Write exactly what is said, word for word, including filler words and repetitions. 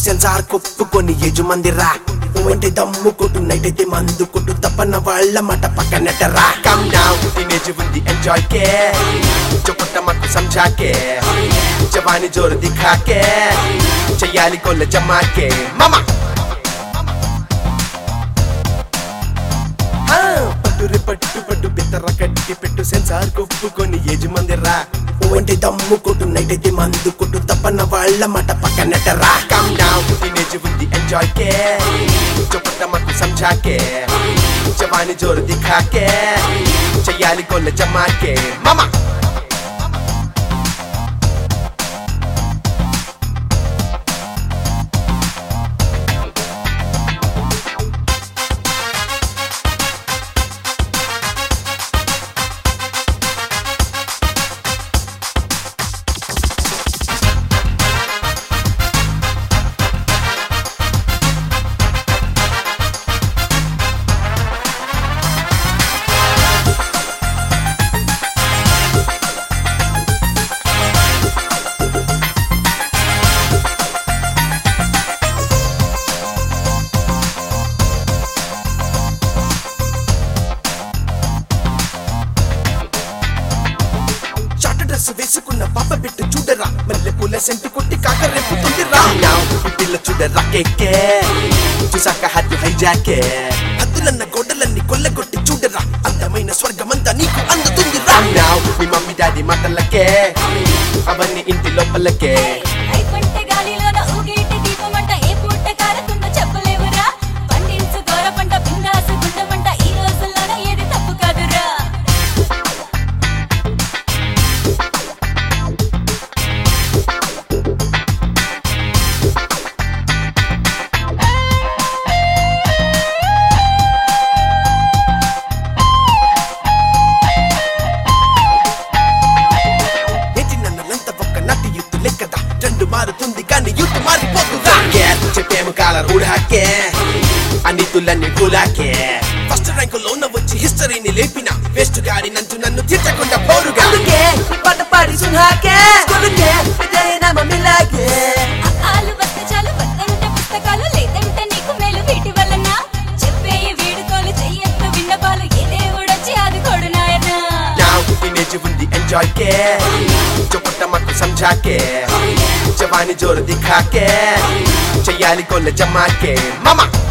censor కొప్పుకొని యజమందిరా అంటే దమ్ము కొట్టు నైట్ మందు కొట్టు తప్పన వాళ్ళ మాట పక్కనెట్టరా కమ్ డౌన్ టీనేజ్ ఉంది ఎంజాయ్ के చొప్పట మకు समझा के జవానీ జోరు దిఖా के చెయ్యాలి కొల్ల జమా के మామా పట్టురి పట్టు పట్టు బిత్తర కట్టి పెట్టు సెన్సార్ కొప్పుకొని యజమందిరా అంటే దమ్ము కొట్టు నైట్ మందు కొట్టు తప్పన వాళ్ళ మాట పక్కనెట్టరా కమ్ డౌన్ టీనేజ్ ఉంది ఎంజాయ్ के చొప్పట మకు समझा के జవానీ జోరు దిఖా के చెయ్యాలి కొల్ల జమా के మామా వేసుకున్న పాప బిట్టు చూడరా మల్లె పూల సెంటు కొట్టి కాకరేపుతుందిరా ఈ పిల్ల చూడరా కేకే చూసాక హద్దు హైజాకే హద్దులన్న గోడలన్నీ కొల్లగొట్టి చూడరా అందమైన స్వర్గమంతా నీకు అందుతుందిరా మీ మమ్మీ డాడీ మాటలకే అవన్నీ ఇంటి లోపలకే మారుతుంది కానీ యూత్ మారిపోతుందా చెప్పేము కాలర్ ఊడాకే అన్నితులన్నీ కూలాకే ఫస్ట్ ర్యాంక్ లో ఉన్న వచ్చి హిస్టరీని లేపిన వేస్ట్ గాడి నంచు నన్ను తిట్టకుండా పోరుగా అందుకే ఈ పాట పాడి సున్హాకే స్కూలుకే పెద్దయినా మమ్మీలాగే ఆలు వస్తే చాలు వద్దంటే పుస్తకాలు లేదంటే నీకు మేలు వీటి వలన చెప్పే వీడుకోలు చెయ్యొద్దు విన్నపాలు ఏ దేవుడొచ్చి ఆదుకోడు నాయనా నా టీనేజ్ ఉంది ఎంజాయ్ के చొప్పట మకు समझा के జవానీ జోరు దిఖా के చెయ్యాలి కొల్ల జమా के మామా